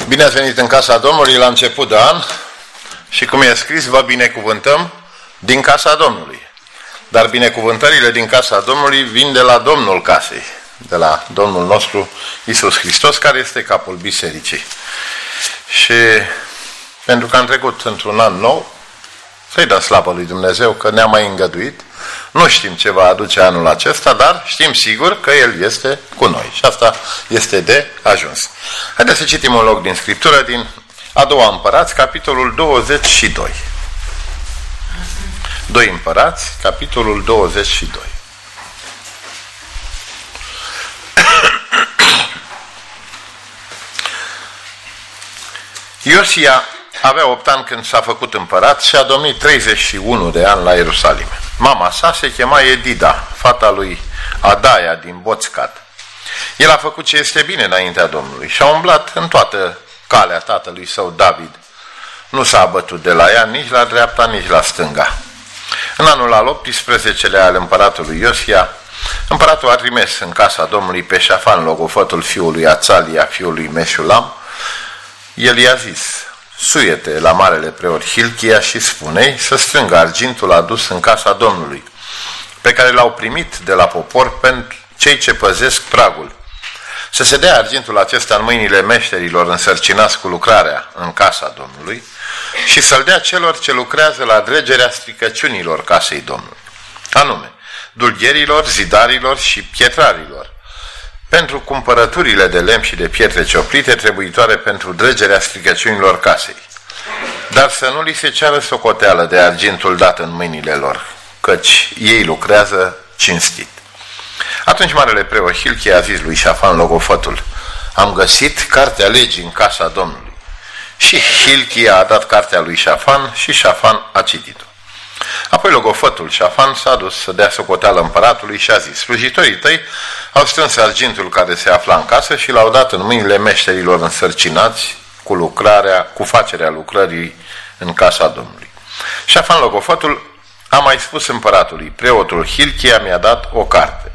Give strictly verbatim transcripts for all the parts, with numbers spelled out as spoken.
Bine ați venit în casa Domnului la început de an și cum e scris, vă binecuvântăm din casa Domnului. Dar binecuvântările din casa Domnului vin de la Domnul casei, de la Domnul nostru Iisus Hristos, care este capul bisericii. Și pentru că am trecut într-un an nou, să-i dăm slavă lui Dumnezeu că ne-a mai îngăduit. Nu știm ce va aduce anul acesta, dar știm sigur că El este cu noi. Și asta este de ajuns. Haideți să citim un loc din Scriptură, din a doua Împărați, capitolul douăzeci și doi. doi Împărați, capitolul douăzeci și doi. Iosia avea opt ani când s-a făcut împărat și a domnit treizeci și unu de ani la Ierusalim. Mama sa se chema Edida, fata lui Adaia din Boțcat. El a făcut ce este bine înaintea Domnului și a umblat în toată calea tatălui său David. Nu s-a abătut de la ea nici la dreapta, nici la stânga. În anul al optsprezecelea al împăratului Iosia, împăratul a trimis în casa Domnului pe Șafan, logofătul fiului Ațalia, fiului Meșulam. El i-a zis: suiete la marele preot Hilchia și spune-i să strângă argintul adus în casa Domnului, pe care l-au primit de la popor pentru cei ce păzesc pragul. Să se dea argintul acesta în mâinile meșterilor însărcinați cu lucrarea în casa Domnului și să-l dea celor ce lucrează la dregerea stricăciunilor casei Domnului, anume dulgherilor, zidarilor și pietrarilor, pentru cumpărăturile de lemn și de pietre cioplite trebuitoare pentru dregerea stricăciunilor casei. Dar să nu li se ceară socoteală de argintul dat în mâinile lor, căci ei lucrează cinstit. Atunci marele preot Hilchia a zis lui Șafan, logofătul: am găsit cartea legii în casa Domnului. Și Hilchia a dat cartea lui Șafan și Șafan a citit-o. Apoi logofătul Șafan s-a dus să dea socoteală împăratului și a zis: slujitorii tăi au strâns argintul care se afla în casă și l-au dat în mâinile meșterilor însărcinați cu lucrarea, cu facerea lucrării în casa Domnului. Șafan logofătul a mai spus împăratului: preotul Hilchia mi-a dat o carte.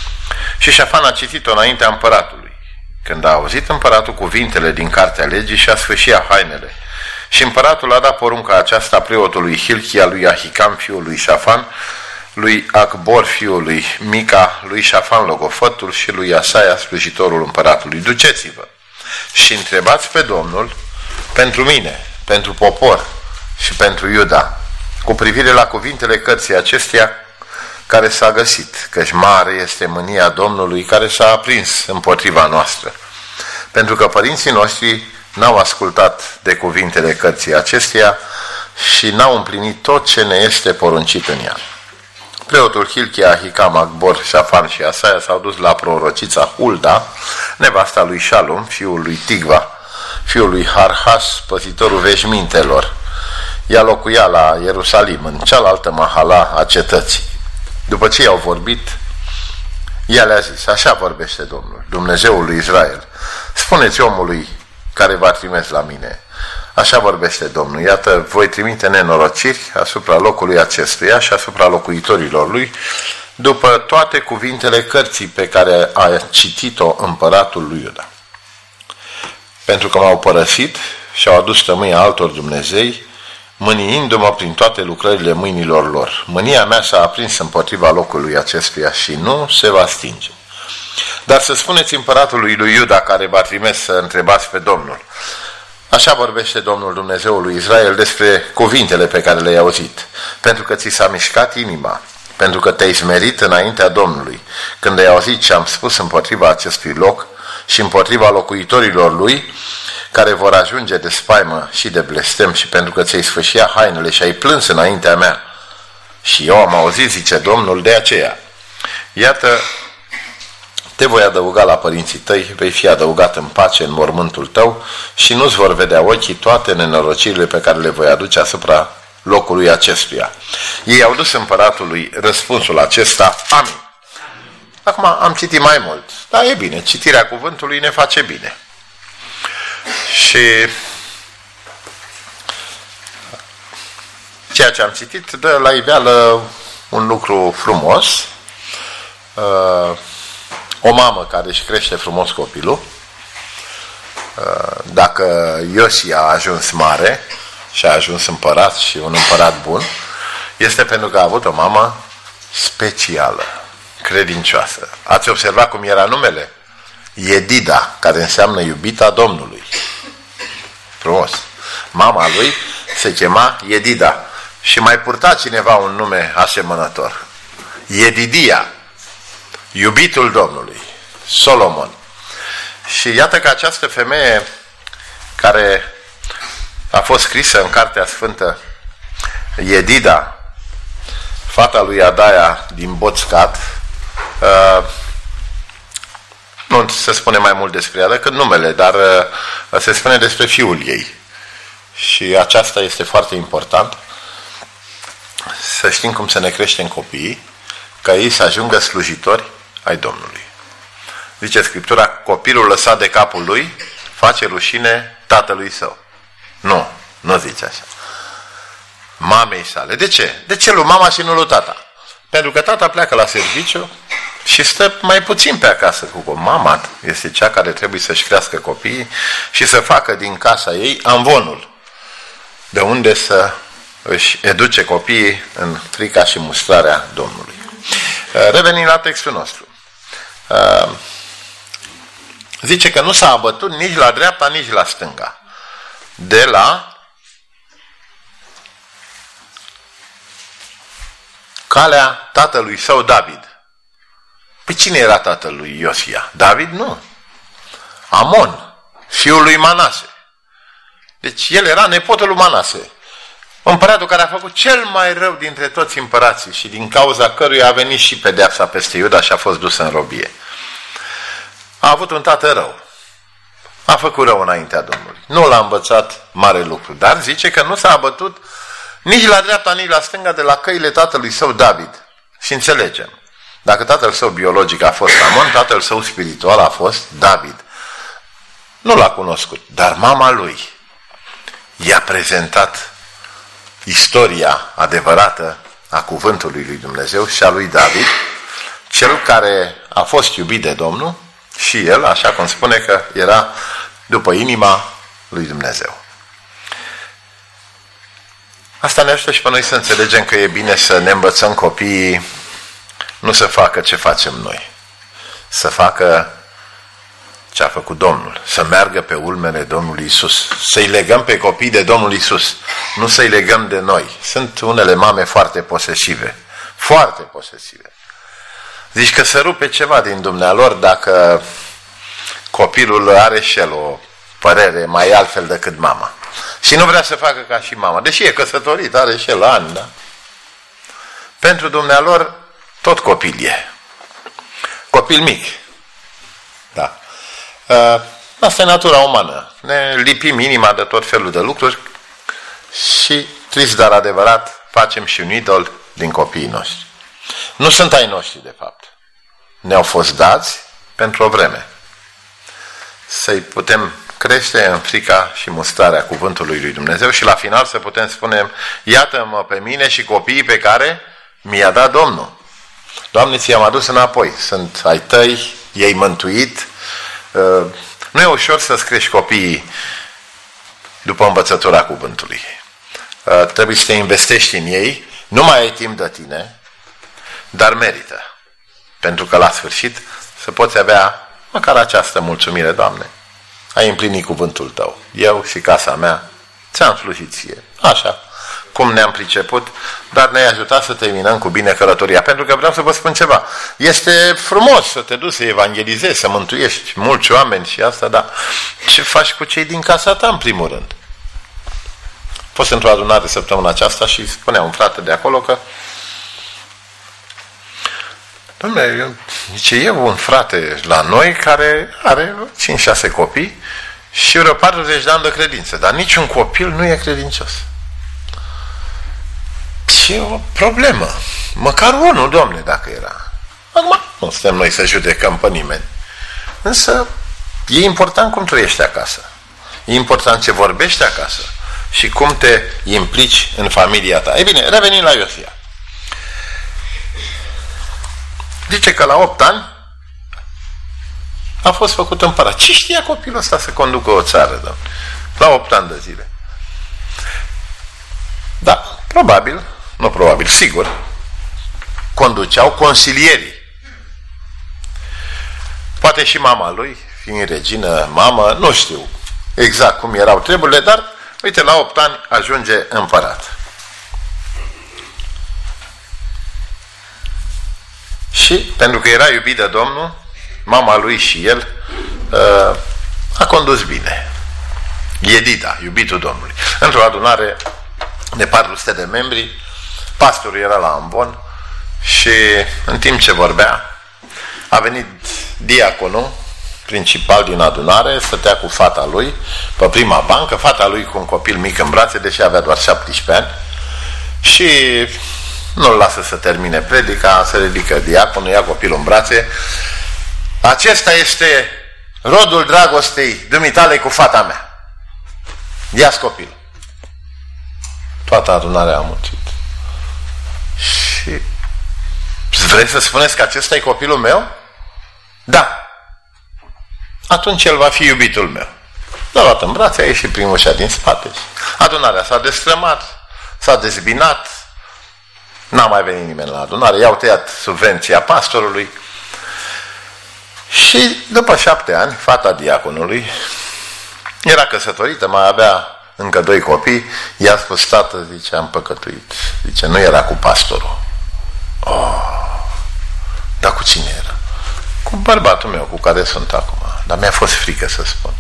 Și Șafan a citit-o înaintea împăratului. Când a auzit împăratul cuvintele din cartea legii, și-a sfâșiat hainele. Și împăratul a dat porunca aceasta preotului Hilchia, lui Ahicam, fiul lui Șafan, lui Acbor, fiul lui Mica, lui Șafan logofătul și lui Asaia, slujitorul împăratului: duceți-vă și întrebați pe Domnul pentru mine, pentru popor și pentru Iuda, cu privire la cuvintele cărții acesteia care s-a găsit, căci mare este mânia Domnului care s-a aprins împotriva noastră, pentru că părinții noștri n-au ascultat de cuvintele cărții acesteia și n-au împlinit tot ce ne este poruncit în ea. Preotul Hilchia, Ahicam, Acbor, Șafan și Asaia s-au dus la prorocița Hulda, nevasta lui Șalum, fiul lui Tigva, fiul lui Harhas, păzitorul veșmintelor. Ea locuia la Ierusalim, în cealaltă mahala a cetății. După ce i-au vorbit, ea le-a zis: așa vorbește Domnul, Dumnezeul lui Israel: spuneți omului care va trimis la mine, așa vorbește Domnul, iată, voi trimite nenorociri asupra locului acestuia și asupra locuitorilor lui, după toate cuvintele cărții pe care a citit-o împăratul lui Iuda. Pentru că m-au părăsit și au adus tămâia altor dumnezei, mâniindu-mă prin toate lucrările mâinilor lor. Mânia mea s-a aprins împotriva locului acestuia și nu se va stinge. Dar să spuneți împăratului lui Iuda, care v-a trimis să întrebați pe Domnul: așa vorbește Domnul Dumnezeul lui Israel despre cuvintele pe care le-ai auzit, pentru că ți s-a mișcat inima, pentru că te-ai smerit înaintea Domnului, când ai auzit ce am spus împotriva acestui loc și împotriva locuitorilor lui, care vor ajunge de spaimă și de blestem, și pentru că ți-ai sfâșiat hainele și ai plâns înaintea mea. Și eu am auzit, zice Domnul, de aceea. Iată, te voi adăuga la părinții tăi, vei fi adăugat în pace în mormântul tău și nu-ți vor vedea ochii toate nenorocirile pe care le voi aduce asupra locului acestuia. Ei au dus împăratului răspunsul acesta: amin. Acum am citit mai mult, dar e bine, citirea cuvântului ne face bine. Și ceea ce am citit dă la iveală un lucru frumos. O mamă care își crește frumos copilul dacă Iosia a ajuns mare și a ajuns împărat și un împărat bun, este pentru că a avut o mamă specială, credincioasă. Ați observat cum era numele? Edida, care înseamnă iubita Domnului. Frumos. Mama lui se chema Edida. Și mai purta cineva un nume asemănător. Edidia, iubitul Domnului, Solomon. Și iată că această femeie care a fost scrisă în Cartea Sfântă, Edida, fata lui Adaia din Boțcat, uh, nu se spune mai mult despre ea decât numele, dar uh, se spune despre fiul ei. Și aceasta este foarte important. Să știm cum să ne creștem copiii, ca ei să ajungă slujitori ai Domnului. Zice Scriptura, copilul lăsat de capul lui face rușine tatălui său. Nu, nu zice așa. Mamei sale. De ce? De ce lui mama și nu lui tata? Pentru că tata pleacă la serviciu și stă mai puțin pe acasă cu copii. Mama este cea care trebuie să-și crească copiii și să facă din casa ei amvonul, de unde să își educe copiii în frica și mustrarea Domnului. Revenim la textul nostru. Zice că nu s-a abătut nici la dreapta, nici la stânga. De la calea tatălui său David. Păi cine era tatălui Iosia? David? Nu. Amon, fiul lui Manase. Deci el era nepotul lui Manase. Împăratul care a făcut cel mai rău dintre toți împărații și din cauza căruia a venit și pedeapsa peste Iuda și a fost dus în robie. A avut un tată rău. A făcut rău înaintea Domnului. Nu l-a învățat mare lucru, dar zice că nu s-a abătut nici la dreapta, nici la stânga de la căile tatălui său David. Și înțelegem. Dacă tatăl său biologic a fost Amon, tatăl său spiritual a fost David. Nu l-a cunoscut, dar mama lui i-a prezentat istoria adevărată a cuvântului lui Dumnezeu și a lui David, cel care a fost iubit de Domnul și el, așa cum spune că era după inima lui Dumnezeu. Asta ne ajută și pe noi să înțelegem că e bine să ne învățăm copiii nu să facă ce facem noi, să facă ce a făcut Domnul, să meargă pe urmele Domnului Iisus, să-i legăm pe copii de Domnul Iisus, nu să-i legăm de noi. Sunt unele mame foarte posesive, foarte posesive. Zici că se rupe ceva din dumnealor dacă copilul are și el o părere mai altfel decât mama. Și nu vrea să facă ca și mama, deși e căsătorit, are și el ani, da? Pentru dumnealor tot copil e. Copil mic. Da. Asta e natura umană. Ne lipim inima de tot felul de lucruri și, trist dar adevărat, facem și un idol din copiii noștri. Nu sunt ai noștri, de fapt. Ne-au fost dați pentru o vreme. Să-i putem crește în frica și mustrarea cuvântului lui Dumnezeu și la final să putem spune, iată-mă pe mine și copiii pe care mi-a dat Domnul. Doamne, ți-am adus înapoi. Sunt ai tăi, ei mântuit. Nu e ușor să-ți crești copiii după învățătura cuvântului. Trebuie să te investești în ei, nu mai ai timp de tine, dar merită. Pentru că la sfârșit să poți avea măcar această mulțumire, Doamne. Ai împlinit cuvântul Tău. Eu și casa mea ți-am slujit ție. Așa, cum ne-am priceput, dar ne-ai ajutat să terminăm cu bine călătoria. Pentru că vreau să vă spun ceva. Este frumos să te duci să evangelizezi, să mântuiești mulți oameni și asta, dar ce faci cu cei din casa ta în primul rând? A fost într-o adunare săptămâna aceasta și spunea un frate de acolo că Dom'le, eu, zice, eu un frate la noi care are cinci șase copii și vreo patruzeci de ani de credință, dar niciun copil nu e credincios. Ce o problemă. Măcar unul, Doamne, dacă era. Acum nu suntem noi să judecăm pe nimeni. Însă e important cum trăiești acasă. E important ce vorbești acasă și cum te implici în familia ta. Ei bine, revenim la Iosia. Zice că la opt ani a fost făcut împărat. Ce știa copilul ăsta să conducă o țară, Doamne? La opt ani de zile. Da, probabil, nu probabil, sigur, conduceau consilierii. Poate și mama lui, fiind regină, mamă, nu știu exact cum erau treburile, dar, uite, la opt ani ajunge împărat. Și, pentru că era iubit de Domnul, mama lui și el uh, a condus bine. Edida, iubitul Domnului. Într-o adunare de patru sute de membri, pastorul era la ambon și în timp ce vorbea, a venit diaconul principal din adunare, stătea cu fata lui pe prima bancă, fata lui cu un copil mic în brațe, deși avea doar șaptesprezece ani, și nu-l lasă să termine predica, se ridică diaconul, ia copilul în brațe. Acesta este rodul dragostei dumitale cu fata mea. Ia-ți copilul. Toată adunarea a muncit. Și vreți să spuneți că acesta e copilul meu? Da. Atunci el va fi iubitul meu. L-a luat în brațe, a ieșit prin ușa din spate. Adunarea s-a destrămat, s-a dezbinat, n-a mai venit nimeni la adunare, i-au tăiat subvenția pastorului. Și după șapte ani, fata diaconului era căsătorită, mai avea încă doi copii, i-a spus: tată, zice, am păcătuit. Zice, nu era cu pastorul. Oh, dar cu cine era? Cu bărbatul meu, cu care sunt acum. Dar mi-a fost frică să spun.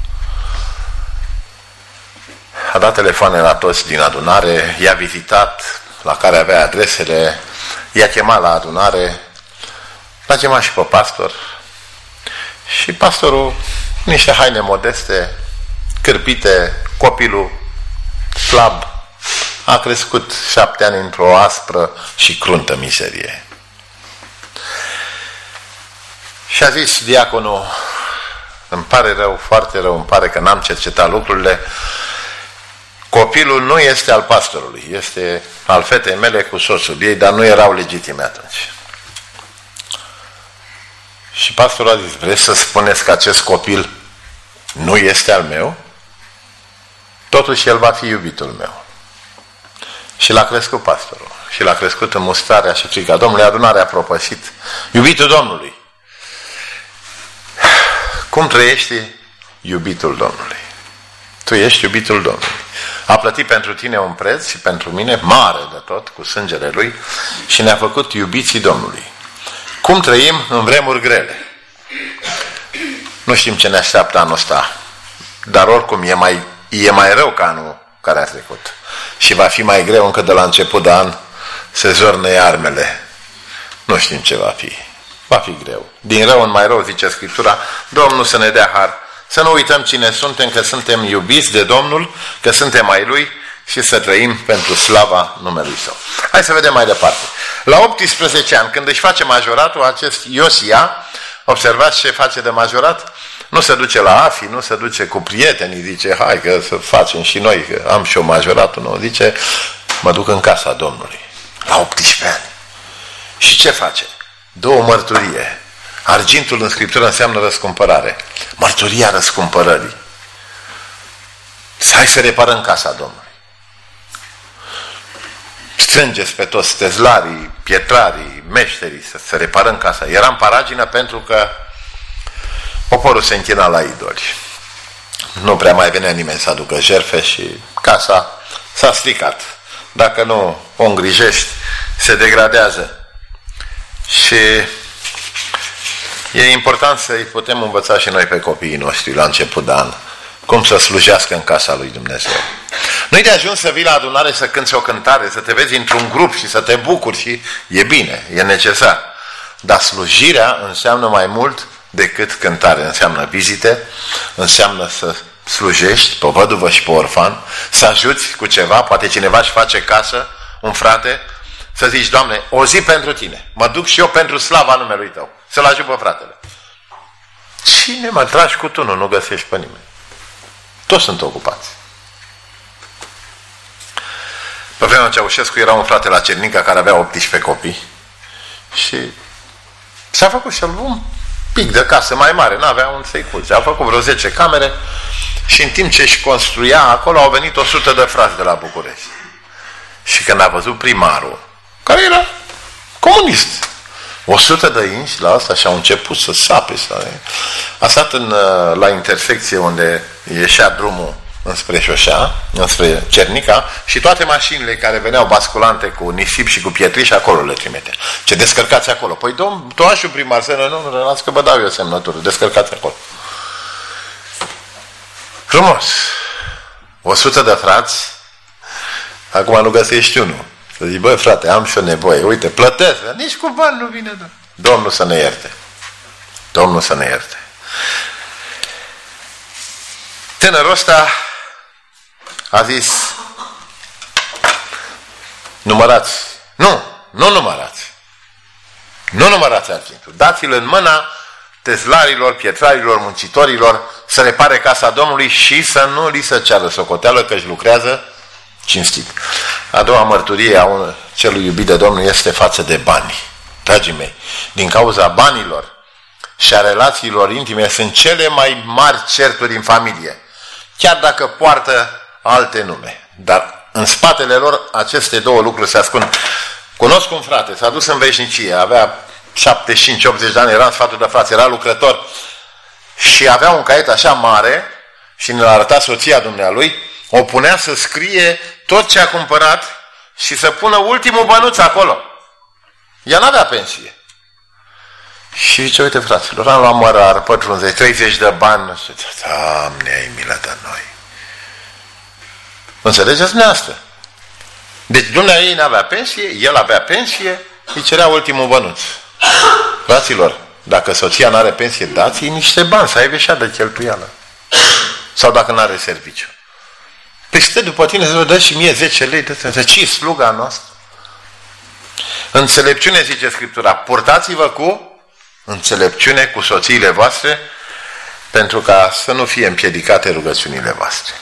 A dat telefoane la toți din adunare, i-a vizitat, la care avea adresele, i-a chemat la adunare, l-a chemat și pe pastor. Și pastorul, niște haine modeste, cârpite, copilul slab, a crescut șapte ani într-o aspră și cruntă miserie. Și a zis diaconul: îmi pare rău, foarte rău, îmi pare că n-am cercetat lucrurile. Copilul nu este al pastorului, este al fetei mele cu soțul ei, dar nu erau legitime atunci. Și pastorul a zis: vreți să spuneți că acest copil nu este al meu? Totuși el va fi iubitul meu. Și l-a crescut pastorul. Și l-a crescut în mustrarea și frica Domnului. Adunarea a propășit iubitul Domnului. Cum trăiești iubitul Domnului? Tu ești iubitul Domnului. A plătit pentru tine un preț și pentru mine mare de tot, cu sângele Lui, și ne-a făcut iubiții Domnului. Cum trăim în vremuri grele? Nu știm ce ne așteaptă anul ăsta, dar oricum e mai, e mai rău ca anul care a trecut. Și va fi mai greu încă de la început de an, se zornăie armele. Nu știm ce va fi. Va fi greu. Din rău în mai rău, zice Scriptura, Domnul să ne dea har. Să nu uităm cine suntem, că suntem iubiți de Domnul, că suntem ai Lui și să trăim pentru slava numelui Său. Hai să vedem mai departe. La optsprezece ani, când își face majoratul, acest Iosia, observați ce face de majorat? Nu se duce la afi, nu se duce cu prietenii, zice, hai că să facem și noi, că am și eu majoratul nou. Zice, mă duc în casa Domnului. La optsprezece ani. Și ce face? Două mărturie. Argintul în Scriptură înseamnă răscumpărare. Mărturia răscumpărării. Hai să reparăm casa Domnului. Strângeți pe toți stezlarii, pietrarii, meșterii să se reparăm casa. Era în paragină pentru că poporul se închina la idoli. Nu prea mai venea nimeni să aducă jertfe și casa s-a stricat. Dacă nu o îngrijești, se degradează. Și e important să-i putem învăța și noi pe copiii noștri la început de an cum să slujească în casa lui Dumnezeu. Nu-i de ajuns să vii la adunare să cânți o cântare, să te vezi într-un grup și să te bucuri și e bine, e necesar. Dar slujirea înseamnă mai mult decât cântare. Înseamnă vizite, înseamnă să slujești pe văduvă și pe orfan, să ajuți cu ceva, poate cineva își face casă, un frate, să zici, Doamne, o zi pentru tine, mă duc și eu pentru slava numelui Tău, să-l ajut pe fratele. Cine mă tragi cu tunul, nu găsești pe nimeni. Toți sunt ocupați. Pe vremea Ceaușescu era un frate la Cernica care avea optsprezece copii și s-a făcut și-l bun pic de casă mai mare, n-avea un să-i culce. A făcut vreo zece camere și în timp ce își construia acolo au venit o sută de frați de la București. Și când a văzut primarul, care era comunist, o sută de inși la asta și au început să sape. Să... A stat în, la intersecție unde ieșea drumul înspre Șoșea, înspre Cernica, și toate mașinile care veneau basculante cu nisip și cu pietriș, acolo le trimitea. Ce descărcați acolo? Păi domn, toașul primar, să nu, nu, las că vă dau eu semnătură, descărcați acolo. Frumos! O sută de frați, acum nu găsești unul. Să zic, băi frate, am și o nevoie, uite, plătesc, nici cu bani nu vine, da. Domnul să ne ierte. Domnul să ne ierte. Tânărul ăsta a zis, numărați, nu, nu numărați, nu numărați argintul, dați-l în mâna tezlarilor, pietrarilor, muncitorilor, să repare casa Domnului și să nu li se ceară socoteală, că își lucrează cinstit. A doua mărturie a unui celui iubit de Domnul este față de bani. Dragii mei, din cauza banilor și a relațiilor intime sunt cele mai mari certuri în familie, chiar dacă poartă alte nume. Dar în spatele lor aceste două lucruri se ascund. Cunosc un frate, s-a dus în veșnicie, avea șaptezeci și cinci optzeci de ani, era în sfatul de frați, era lucrător și avea un caiet așa mare și ne-l arăta soția dumnealui, o punea să scrie tot ce a cumpărat și să pună ultimul bănuț acolo. Ea n-avea pensie. Și zice, uite fraților, am luat mărar, pătrunzeci, treizeci de bani. Doamne, ai milă de noi. Înțelegeți dumneavoastră? Deci dumneavoastră ei n-avea pensie, el avea pensie, îi cerea ultimul bănuț. Fraților, dacă soția n-are pensie, dați-i niște bani, să aibă și de cheltuială. Sau dacă n-are serviciu. Păi stă după tine să vă dă și mie zece lei, de ce e sluga noastră? Înțelepciune, zice Scriptura, purtați-vă cu înțelepciune cu soțiile voastre, pentru ca să nu fie împiedicate rugăciunile voastre.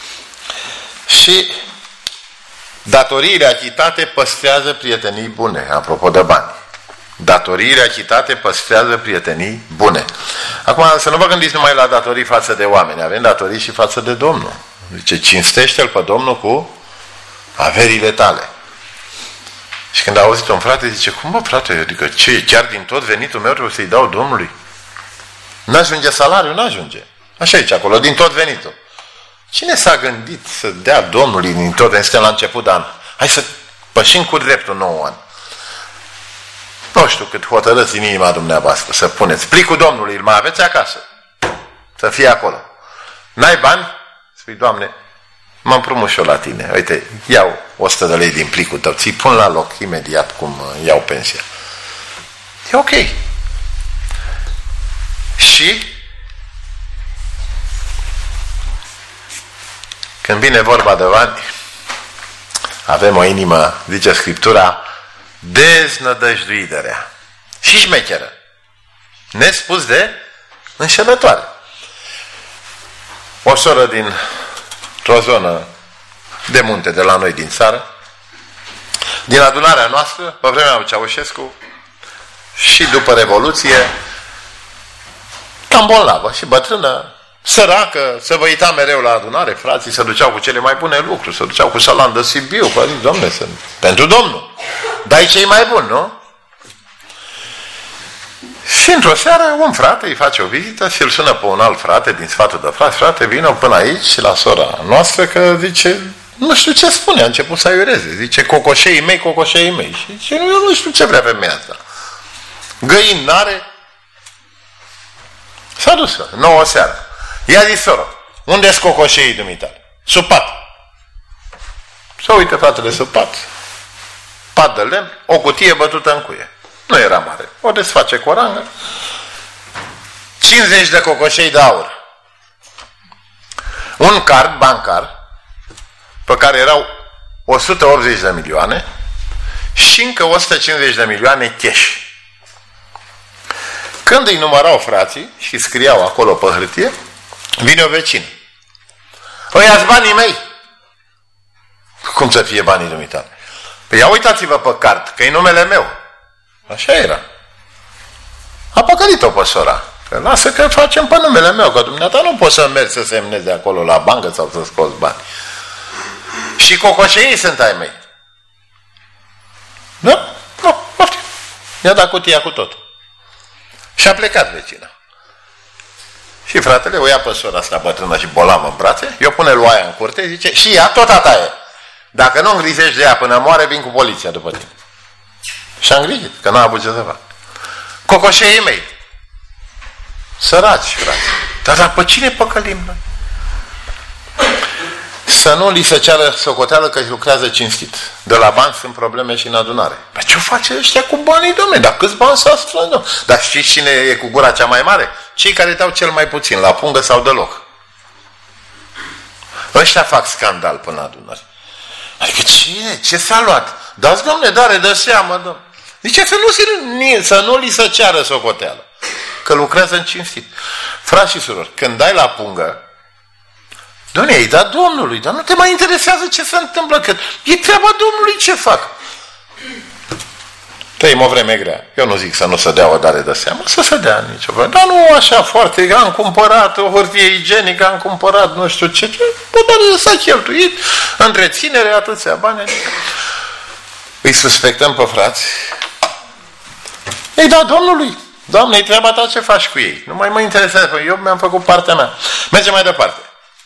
Și datoriile achitate păstrează prietenii bune, apropo de bani. Datoriile achitate păstrează prietenii bune. Acum să nu vă gândiți numai la datorii față de oameni, avem datorii și față de Domnul. Zice, cinstește-L pe Domnul cu averile tale. Și când a auzit un frate, zice, cum bă frate, adică ce, chiar din tot venitul meu trebuie să-i dau Domnului? N-ajunge salariul, n-ajunge. Așa e acolo, din tot venitul. Cine s-a gândit să dea Domnului din tot venitul? Suntem la început de an. Hai să pășim cu dreptul nouă ani. Nu știu cât hotărâți în inima dumneavoastră să puneți. Plicul Domnului îl mai aveți acasă. Să fie acolo. N-ai bani? Spui, Doamne, mă împrumut și eu la tine. Uite, iau o sută de lei din plicul tău, ți-i pun la loc imediat cum iau pensia. E ok. Și când vine vorba de bani, avem o inimă, zice Scriptura, deznădăjduită și șmecheră, nespus de înșelătoare. O soră dintr-o zonă de munte de la noi din țară, din adunarea noastră, pe vremea lui Ceaușescu și după Revoluție, cam bolnavă și bătrână, săracă, se văita mereu la adunare, frații se duceau cu cele mai bune lucruri, se duceau cu salam de Sibiu, că zic, Dom'le, sunt pentru Domnul, dai cei mai buni, nu? Și într-o seară un frate îi face o vizită și îl sună pe un alt frate din sfatul de frați, frate, vină până aici și la sora noastră, că zice, nu știu ce spune, a început să aiureze, zice, cocoșeii mei, cocoșeii mei. Și zice, eu nu știu ce vrea femeia asta. Găini n-are. S-a dus, nouă seară. I-a zis soră, unde-s cocoșeii dumitale? Sub pat. Să uite fratele sub pat. Pat de lemn, o cutie bătută în cuie. Nu era mare. O desface cu o rangă. cincizeci de cocoșei de aur. Un card bancar pe care erau o sută optzeci de milioane și încă o sută cincizeci de milioane cash. Când îi numărau frații și scriau acolo pe hârtie, vine o vecină. Ăia-s banii mei. Cum să fie banii dumitale? Păi ia uitați-vă pe card, că e numele meu. Așa era. A păcălit-o pe sora. Că lasă că facem pe numele meu, că dumneata nu poți să mergi să semnezi de acolo la bancă sau să scoți bani. Și cocoșeii sunt ai mei. Da? Nu, poftim. I-a dat cutia cu tot. Și a plecat vecina. Și fratele o ia pe sora asta bătrână și bolamă în brațe, eu pune luaia în curte, zice, și ea tot a ta e. Dacă nu îngrijești de ea până moare, vin cu poliția după tine. Și a îngrijit, că n-a avut ce să fac. Cocoșeii mei. Săraci, frate. Dar, dar pe cine păcălim noi? Să nu li se ceară socoteală că lucrează cinstit. De la bani sunt probleme și în adunare. Păi ce face ăștia cu banii, dom'le? Dar câți bani s-a strâns? Dar știți cine e cu gura cea mai mare? Cei care dau cel mai puțin, la pungă sau deloc. Ăștia fac scandal până adunări. Adică cine? Ce s-a luat? Dați, dom'le, dare de seamă, dom'le. Zice să nu, se, să nu li se ceară socoteală. Că lucrează în cinstit. Frați și surori, când dai la pungă, Doamne, ei da Domnului, dar nu te mai interesează ce se întâmplă, că e treaba Domnului ce fac. Trăim o vreme grea. Eu nu zic să nu se dea o dare de seamă, să se dea nicio vreme. Dar nu așa foarte, am cumpărat o hârtie igienică, am cumpărat nu știu ce, ce o dare s-a cheltuit, întreținere, atâția bani. Adică îi suspectăm pe frați. Ei da Domnului. Doamne, e treaba ta, ce faci cu ei? Nu mai mă interesează, eu mi-am făcut partea mea. Mergem mai departe.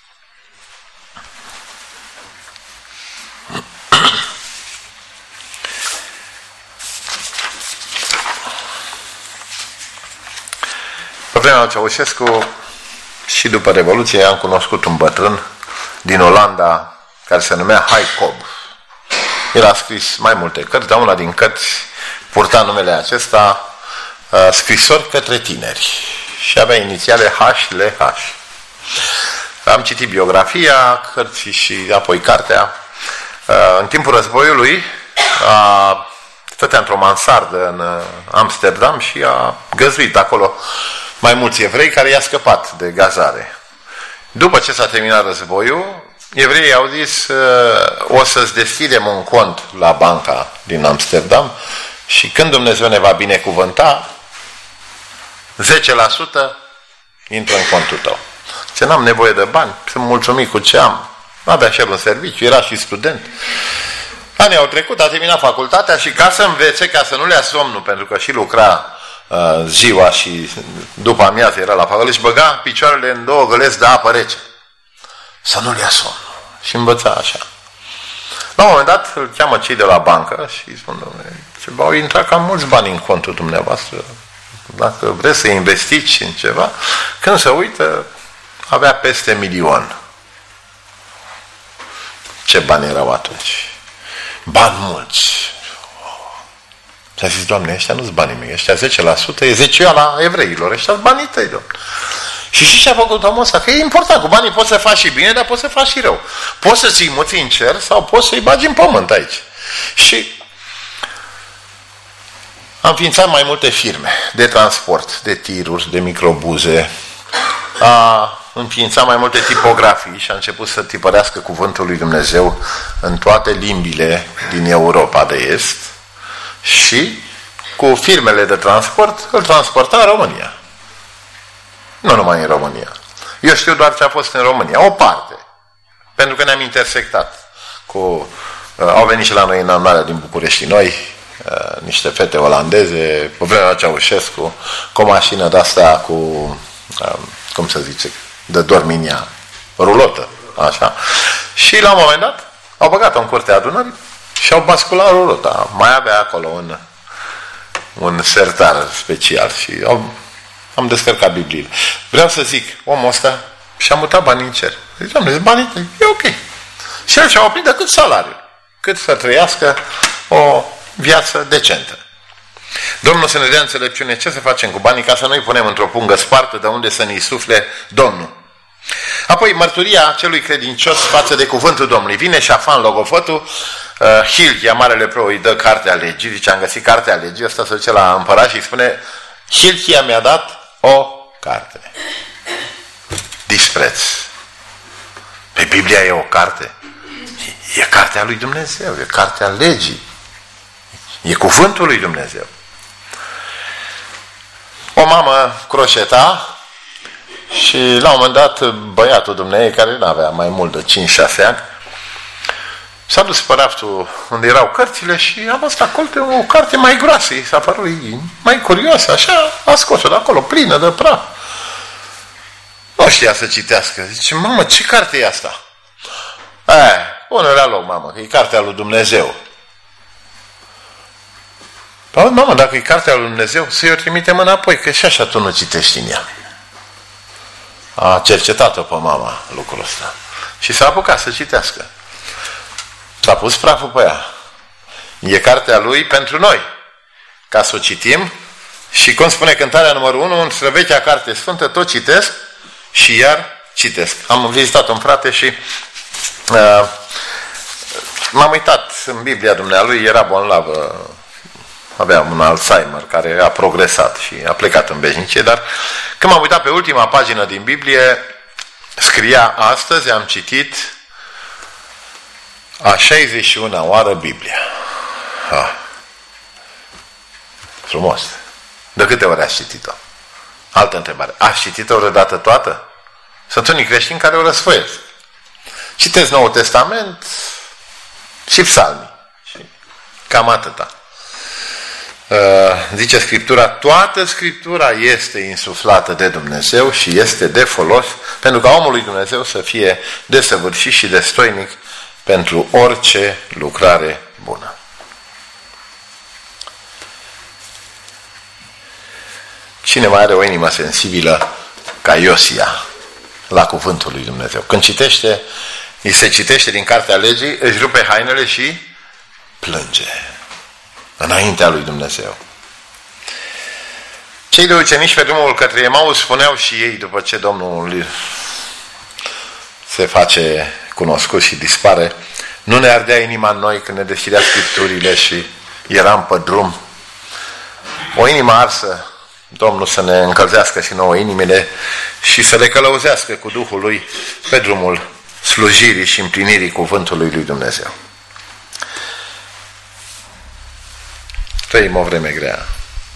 Pe vremea lui Ceaușescu și după Revoluție am cunoscut un bătrân din Olanda care se numea Jacob. El a scris mai multe cărți, dar una din cărți purta numele acesta, uh, Scrisori către tineri, și avea inițiale H L H. Am citit biografia cărții și apoi cartea. Uh, în timpul războiului a, stătea într-o mansardă în Amsterdam și a găzduit acolo mai mulți evrei care i-a scăpat de gazare. După ce s-a terminat războiul, evreii au zis, o să-ți deschidem un cont la banca din Amsterdam și când Dumnezeu ne va binecuvânta, zece la sută intră în contul tău. Ce n-am nevoie de bani, sunt mulțumit cu ce am. Avea și el un serviciu, era și student. Anii au trecut, a terminat facultatea și ca să învețe, ca să nu le ia somnul, pentru că și lucra uh, ziua și după amiază era la facultate, și băga picioarele în două găleți de apă rece. Să nu le ia somnul. Și învăța așa. La un moment dat îl cheamă cei de la bancă și îi spun, domnule, ceva, au intrat cam mulți bani în contul dumneavoastră. Dacă vreți să investiți în ceva, când se uită, avea peste milion. Ce bani erau atunci? Bani mulți. Și a zis, Doamne, ăștia nu-s banii mei, ăștia zece la sută e zecioala evreilor, ăștia banii tăi, Doamne. Și știi ce a făcut omul ăsta? Că e important, cu banii poți să faci și bine, dar poți să faci și rău. Poți să ți-i muți în cer sau poți să-i bagi în pământ aici. Și am înființat mai multe firme de transport, de tiruri, de microbuze, a înființat mai multe tipografii și a început să tipărească cuvântul lui Dumnezeu în toate limbile din Europa de Est și cu firmele de transport îl transporta în România. Nu numai în România. Eu știu doar ce a fost în România, o parte. Pentru că ne-am intersectat cu... Uh, au venit și la noi în înălțarea din București noi, uh, niște fete olandeze, pe vremea lui Ceaușescu, cu o mașină de-asta cu... Uh, cum se zice? De dorminia. Rulotă. Așa. Și la un moment dat au băgat-o în curtea adunării și au basculat rulota. Mai avea acolo un, un sertar special și au... Am descărcat Bibliile. Vreau să zic, omul ăsta și-a mutat banii în cer. Zic, Doamne, banii tăi, e ok. Și el și-a oprit decât salariul. Cât să trăiască o viață decentă. Domnul să ne dea înțelepciune ce să facem cu banii ca să nu-i punem într-o pungă spartă de unde să ne sufle Domnul. Apoi, mărturia celui credincios față de cuvântul Domnului. Vine Șafan, logofotul, uh, Hilchia, marele pro, îi dă cartea legii, zice, am găsit cartea legii, ăsta se duce la împărat și îi spune, Hilchia mi-a dat o carte. Dispreț. Pe Biblia e o carte. E, e cartea lui Dumnezeu, e cartea legii. E cuvântul lui Dumnezeu. O mamă croșeta și la un moment dat băiatul dumneei, care nu avea mai mult de cinci șase ani, s-a dus pe raftul unde erau cărțile și a văzut acolo o carte mai groasă, i s-a părut mai curioasă, așa, a scos-o de acolo, plină de praf. Nu știa să citească. Zice, mamă, ce carte e asta? Aia, pune la loc, mamă, că e cartea lui Dumnezeu. Păi, mamă, dacă e cartea lui Dumnezeu, să-i o trimitem înapoi, că și așa tu nu citești în ea. A cercetat-o pe mama lucrul ăsta. Și s-a apucat să citească. S-a pus praful pe ea. E cartea lui pentru noi. Ca să o citim și, cum spune cântarea numărul unu, în străvechea carte sfântă, tot citesc și iar citesc. Am vizitat un frate și uh, m-am uitat în Biblia dumnealui, era bolnavă, avea un Alzheimer care a progresat și a plecat în veșnicie, dar când m-am uitat pe ultima pagină din Biblie, scria astăzi, am citit a șaizeci și una oară Biblia. Ha. Frumos. De câte ori ați citit-o? Altă întrebare. Ați citit-o vreodată toată? Sunt unii creștini care o răsfoiesc. Citesc Noul Testament și psalmii. Și cam atâta. Zice Scriptura, toată Scriptura este insuflată de Dumnezeu și este de folos pentru ca omul lui Dumnezeu să fie desăvârșit și destoinic pentru orice lucrare bună. Cine mai are o inimă sensibilă ca Iosia la cuvântul lui Dumnezeu? Când citește, îi se citește din cartea legii, își rupe hainele și plânge înaintea lui Dumnezeu. Cei doi ucenici pe drumul către Emaus spuneau și ei, după ce Domnul se face cunoscut și dispare, nu ne ardea inima în noi când ne deschidea Scripturile și eram pe drum. O inimă arsă, Domnul să ne încălzească și nouă inimile și să le călăuzească cu Duhul Lui pe drumul slujirii și împlinirii cuvântului lui Dumnezeu. Trăim o vreme grea.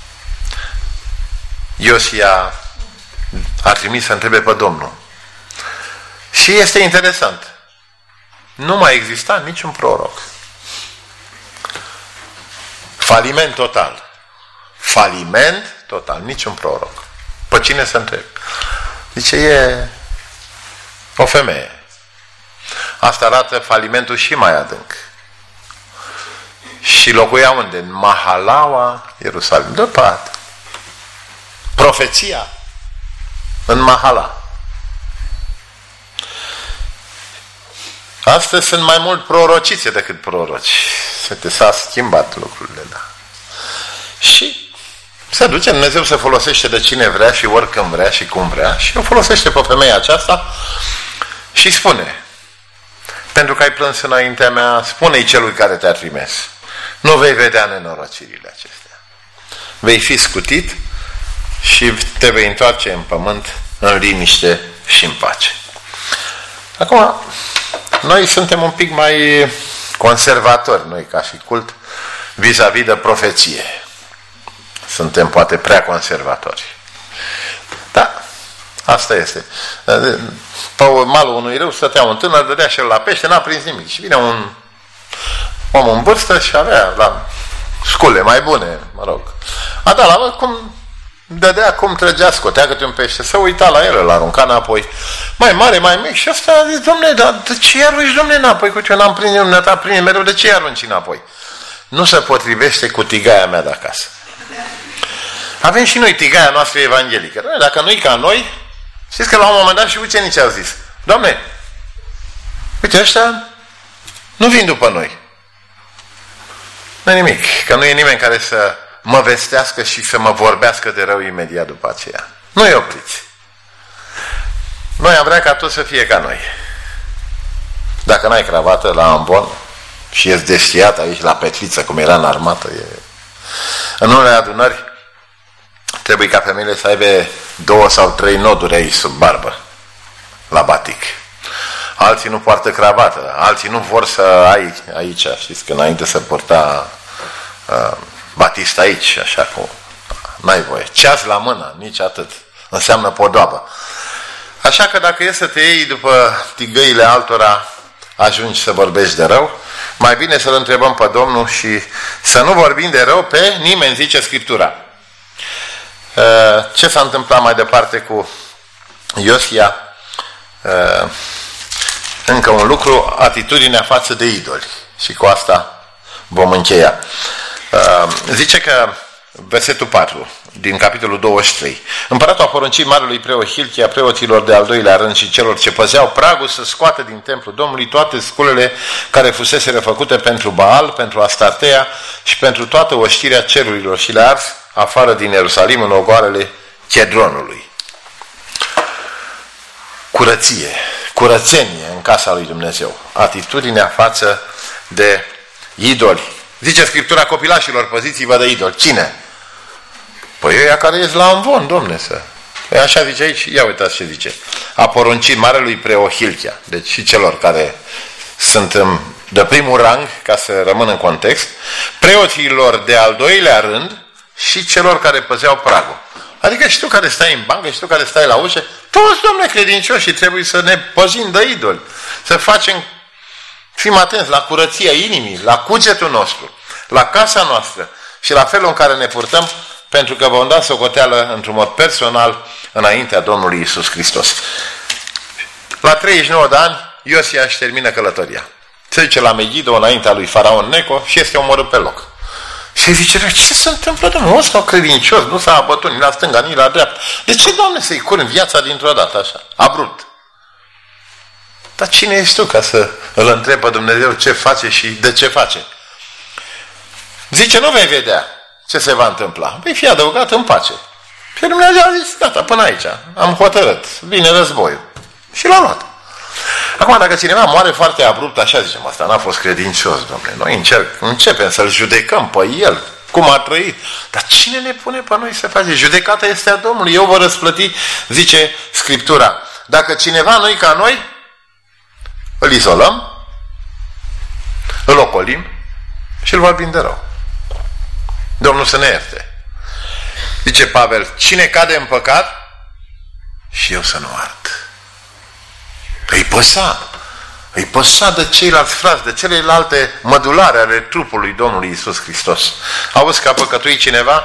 Iosia a trimis să întrebe pe Domnul. Și este interesant. Nu mai exista niciun proroc. Faliment total. Faliment total. Niciun proroc. Pe cine să întreb? Zice, e o femeie. Asta arată falimentul și mai adânc. Și locuia unde? În Mahalaua, Ierusalim. Departe. Profeția în Mahala. Astăzi sunt mai mult prorocițe decât proroci. S-a schimbat lucrurile, da. Și se duce Dumnezeu, se folosește de cine vrea și oricând vrea și cum vrea și o folosește pe femeia aceasta și spune, pentru că ai plâns înaintea mea, spune-i celui care te-a trimis. Nu vei vedea nenorocirile acestea. Vei fi scutit și te vei întoarce în pământ în liniște și în pace. Acum, noi suntem un pic mai conservatori, noi ca și cult, vis-a-vis de profeție. Suntem poate prea conservatori. Da, asta este. Pe malul unui râu stătea un tânăr, dădea și el la pește, n-a prins nimic. Și vine un om în vârstă și avea la scule mai bune, mă rog. A dat la mă, cum dădea, cum trăgea, scotea câte un pește, să uita la el, îl arunca înapoi. Mai mare, mai mic și ăsta a zis, dom'le, dar de ce arunci, dom'le, înapoi? Uite, eu n-am prins, nu ta prinde mereu, de ce arunci înapoi? Nu se potrivește cu tigaia mea de acasă. Avem și noi tigaia noastră evanghelică. Dacă nu-i ca noi, știți că la un moment dat și ucenicii au zis, Doamne, uite, ăștia nu vin după noi. Nu nimic, că nu e nimeni care să mă vestească și să mă vorbească de rău imediat după aceea. Nu-i opriți. Noi am vrea ca tot să fie ca noi. Dacă n-ai cravată la ambon și ești deștiat aici la petliță, cum era în armată, e... în unele adunări trebuie ca femeile să aibă două sau trei noduri aici sub barbă, la batic. Alții nu poartă cravată, alții nu vor să ai aici, știți că înainte să purta uh, batista aici, așa cu N-ai voie. Ceas la mână, nici atât. Înseamnă podoabă. Așa că dacă e să te iei după tigăile altora, ajungi să vorbești de rău, mai bine să-L întrebăm pe Domnul și să nu vorbim de rău pe nimeni, zice Scriptura. Ce s-a întâmplat mai departe cu Iosia? Încă un lucru, atitudinea față de idoli. Și cu asta vom încheia. Zice că versetul patru din capitolul douăzeci și trei. Împăratul a poruncit marelui preot Hilchia, preoților de al doilea rând și celor ce păzeau pragul să scoată din templul Domnului toate sculele care fusese refăcute pentru Baal, pentru Astartea și pentru toată oștirea cerurilor și le-a ars afară din Ierusalim în ogoarele Chedronului. Curăție, curățenie în casa lui Dumnezeu. Atitudinea față de idoli. Zice Scriptura copilașilor, păziți-vă de idoli. Cine? Păi ăia care ies la amvon, domne, să... Păi așa zice aici, ia uitați ce zice. A poruncit marelui preot Hilchia, deci și celor care sunt de primul rang, ca să rămână în context, preoților de al doilea rând și celor care păzeau pragul. Adică și tu care stai în bancă, și tu care stai la ușă, toți, domne, credincioși, și trebuie să ne păzim de idoli, să facem, fim atenți la curăția inimii, la cugetul nostru, la casa noastră și la felul în care ne purtăm, pentru că vom da socoteală într-un mod personal înaintea Domnului Iisus Hristos. La treizeci și nouă de ani, Iosia își termină călătoria. Se duce la Megido înaintea lui Faraon Neco și este omorât pe loc. Și zice, ce se întâmplă, Domnul? Ăsta credincios, nu s-a abătut nici la stânga, nici la dreapta. De ce, Doamne, să-i curmi viața dintr-o dată așa, abrupt? Dar cine ești tu ca să îl întrebi pe Dumnezeu ce face și de ce face? Zice, nu vei vedea ce se va întâmpla. Vei fi adăugat în pace. Și Dumnezeu a zis, gata, până aici, am hotărât, vine războiul. Și l-a luat. Acum, dacă cineva moare foarte abrupt, așa zicem, asta n-a fost credincios, domnule. Noi încerc, începem să-l judecăm pe el, cum a trăit. Dar cine ne pune pe noi să facem? Judecata este a Domnului. Eu vă răsplăti, zice Scriptura. Dacă cineva nu-i ca noi, îl izolăm, îl ocolim și îl vorbim de rău. Domnul să ne ierte. Zice Pavel, cine cade în păcat, și eu să nu art. Îi păsa. Îi păsa de ceilalți frați, de celelalte mădulare ale trupului Domnului Iisus Hristos. Auzi că a păcătuit cineva?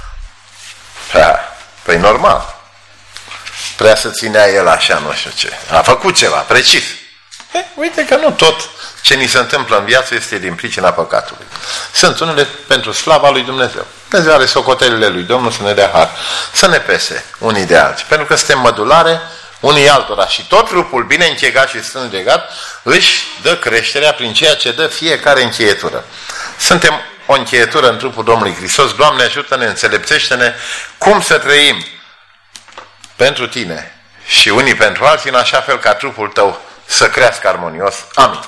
Ha, păi normal. Prea să ținea el așa, nu știu ce. A făcut ceva, precis. He, uite că nu tot ce ni se întâmplă în viață este din pricina păcatului. Sunt unele pentru slava lui Dumnezeu. Dumnezeu are socotelile lui Domnul să ne dea har. Să ne pese unii de alții. Pentru că suntem mădulare unii altora. Și tot trupul bine închegat și strâns legat își dă creșterea prin ceea ce dă fiecare încheietură. Suntem o încheietură în trupul Domnului Hristos. Doamne, ajută-ne, înțelepțește-ne cum să trăim pentru Tine și unii pentru alții, în așa fel ca trupul Tău să crească armonios. Amin.